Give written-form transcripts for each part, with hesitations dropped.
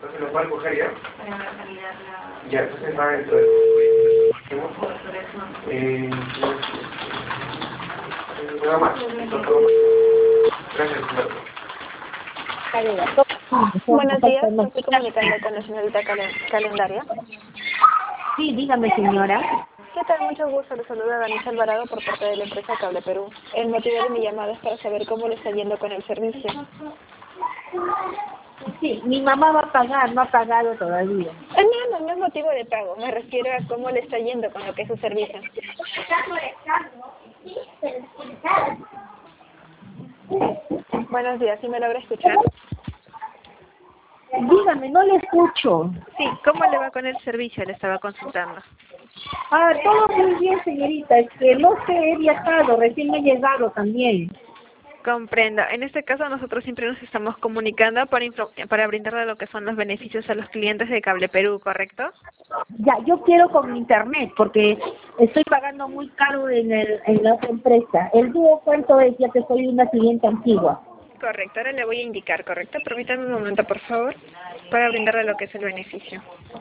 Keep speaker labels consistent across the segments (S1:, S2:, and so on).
S1: Entonces lo pueden coger ya. Ya, entonces va dentro de... Nada más. Gracias, señor.
S2: Buenos días, me estoy comunicando con la señorita Calendaria.
S3: Sí, dígame, señora.
S2: ¿Qué tal? Mucho gusto, le saluda Danisa Alvarado por parte de la empresa Cable Perú. El motivo de mi llamada es para saber cómo le está yendo con el servicio.
S3: Sí, mi mamá va a pagar, no ha pagado todavía.
S2: No es motivo de pago, me refiero a cómo le está yendo con lo que es su servicio. Buenos días, ¿sí me logra escuchar?
S3: Dígame, no le escucho.
S2: Sí, ¿cómo le va con el servicio? Le estaba consultando.
S3: Todo muy bien, señorita. Es que no sé, he viajado, recién he llegado también.
S2: Comprendo. En este caso nosotros siempre nos estamos comunicando para brindarle lo que son los beneficios a los clientes de Cable Perú, ¿correcto?
S3: Ya, yo quiero con internet porque estoy pagando muy caro en la otra empresa. ¿El dúo cuánto es, ya que soy una cliente antigua?
S2: Correcto, ahora le voy a indicar, ¿correcto? Permítame un momento, por favor, para brindarle lo que es el beneficio.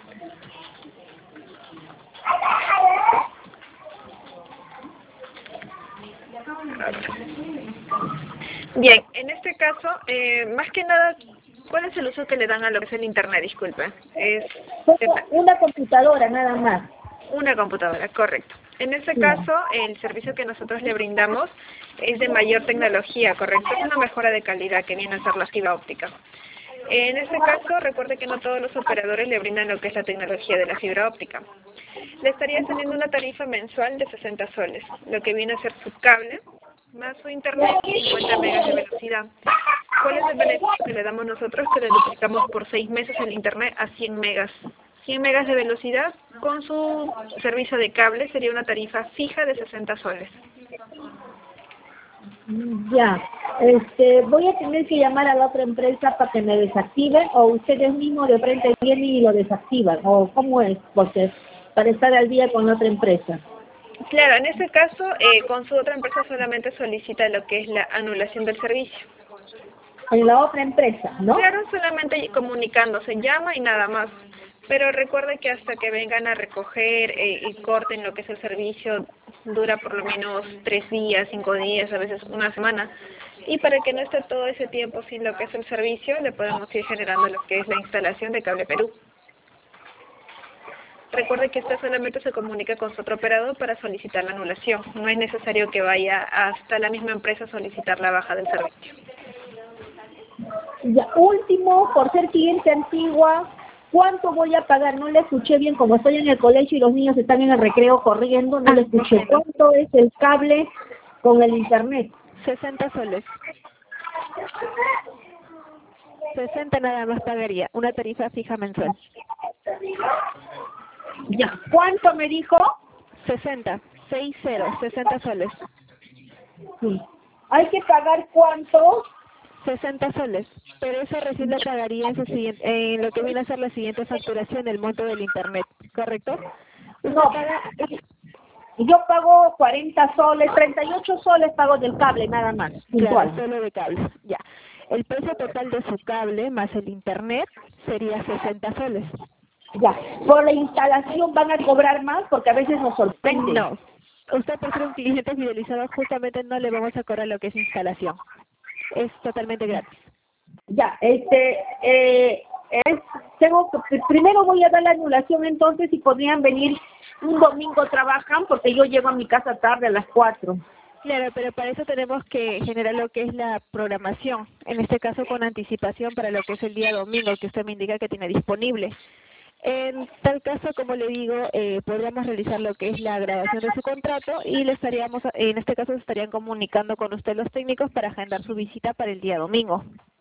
S2: Bien, en este caso, más que nada, ¿cuál es el uso que le dan a lo que es el Internet? Disculpe.
S3: Una computadora nada más.
S2: Una computadora, correcto. En este caso, el servicio que nosotros le brindamos es de mayor tecnología, ¿correcto? Es una mejora de calidad que viene a ser la fibra óptica. En este caso, recuerde que no todos los operadores le brindan lo que es la tecnología de la fibra óptica. Le estaría teniendo una tarifa mensual de 60 soles, lo que viene a ser su cable, más su internet, 50 megas de velocidad. ¿Cuál es el beneficio que le damos nosotros? Que le duplicamos por 6 meses el internet a 100 megas. 100 megas de velocidad con su servicio de cable sería una tarifa fija de 60 soles.
S3: Ya, voy a tener que llamar a la otra empresa para que me desactiven, o ustedes mismos de frente vienen y lo desactivan, o cómo es, porque para estar al día con la otra empresa.
S2: Claro, en este caso, con su otra empresa solamente solicita lo que es la anulación del servicio.
S3: En la otra empresa, ¿no?
S2: Claro, solamente comunicándose, llama y nada más. Pero recuerde que hasta que vengan a recoger y corten lo que es el servicio, dura por lo menos 3 días, 5 días, a veces una semana. Y para que no esté todo ese tiempo sin lo que es el servicio, le podemos ir generando lo que es la instalación de Cable Perú. Recuerde que usted solamente se comunica con su otro operador para solicitar la anulación. No es necesario que vaya hasta la misma empresa a solicitar la baja del servicio.
S3: Ya, último, por ser cliente antigua, ¿cuánto voy a pagar? No le escuché bien, como estoy en el colegio y los niños están en el recreo corriendo, no le escuché. ¿Cuánto es el cable con el internet?
S2: 60 soles. 60 nada más pagaría, una tarifa fija mensual.
S3: Ya, ¿cuánto me dijo?
S2: 60, 60 soles.
S3: Sí. ¿Hay que pagar cuánto?
S2: 60 soles, pero eso recién lo pagaría en lo que viene a ser la siguiente facturación, el monto del internet, ¿correcto?
S3: No, yo pago 40 soles, 38 soles pago del cable nada más, puntual.
S2: Claro, solo de cable, ya. El precio total de su cable más el internet sería 60 soles.
S3: Ya, por la instalación van a cobrar más porque a veces nos sorprende.
S2: No, usted por ser un cliente fidelizado justamente no le vamos a cobrar lo que es instalación. Es totalmente gratis.
S3: Ya, primero voy a dar la anulación entonces y podrían venir un domingo trabajan porque yo llego a mi casa tarde a las 4.
S2: Claro, pero para eso tenemos que generar lo que es la programación, en este caso con anticipación para lo que es el día domingo que usted me indica que tiene disponible. En tal caso, como le digo, podríamos realizar lo que es la grabación de su contrato y en este caso se estarían comunicando con usted los técnicos para agendar su visita para el día domingo.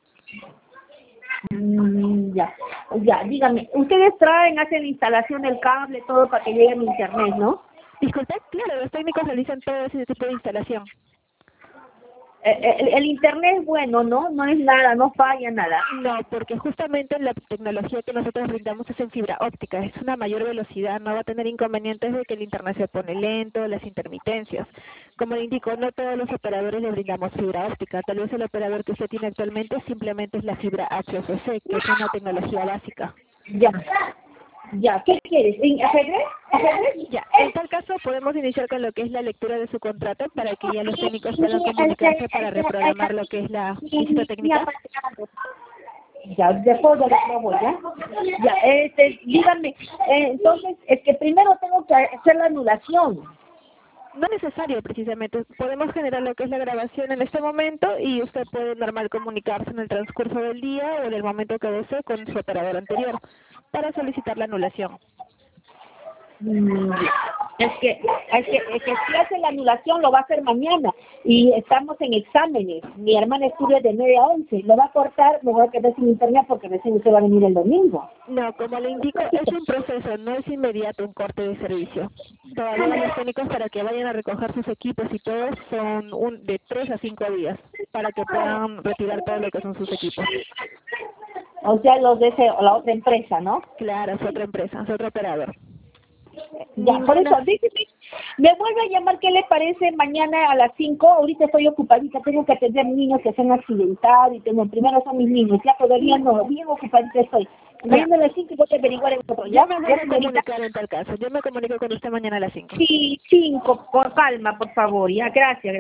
S3: Ya, dígame, ustedes hacen la instalación del cable, todo para que llegue a mi internet, ¿no?
S2: Disculpe, claro, los técnicos realizan todo ese tipo de instalación.
S3: El internet es bueno, ¿no? No es nada, no falla nada.
S4: No, porque justamente la tecnología que nosotros brindamos es en fibra óptica, es una mayor velocidad, no va a tener inconvenientes de que el internet se pone lento, las intermitencias. Como le indico, no todos los operadores le brindamos fibra óptica, tal vez el operador que usted tiene actualmente simplemente es la fibra HFC, que es una tecnología básica.
S3: Ya, ¿qué quieres? ¿Ajedrez?
S4: Ya, en tal caso podemos iniciar con lo que es la lectura de su contrato para que ya los técnicos puedan comunicarse para reprogramar lo que es la visita técnica.
S3: Ya, después de lo voy, ¿ya? Ya, dígame, entonces, es que primero tengo que hacer la anulación.
S4: No es necesario precisamente, podemos generar lo que es la grabación en este momento y usted puede normal comunicarse en el transcurso del día o en el momento que desee con su operador anterior para solicitar la anulación.
S3: Es que si hace la anulación lo va a hacer mañana y estamos en exámenes. Mi hermana estudia de 9 a 11, lo va a cortar, me voy a quedar sin internet porque recién usted va a venir el domingo.
S4: No, como le indico, es un proceso, no es inmediato un corte de servicio. Todavía los técnicos para que vayan a recoger sus equipos y todo son de 3 a 5 días para que puedan retirar todo lo que son sus equipos.
S3: O sea, los de la otra empresa, ¿no?
S4: Claro, es otra empresa, es otro operador.
S3: Ya, por eso, dígame, me vuelve a llamar, ¿qué le parece mañana a las 5? Ahorita estoy ocupadita, tengo que atender niños que se han accidentado y primero son mis niños, ya todavía no, bien ocupadita estoy. Mañana a las 5 voy a averiguar el otro, ¿ya?
S4: Yo me voy a comunicar en tal caso, yo me comunico con usted mañana a las 5.
S3: Sí, 5, por calma, por favor, ya, gracias.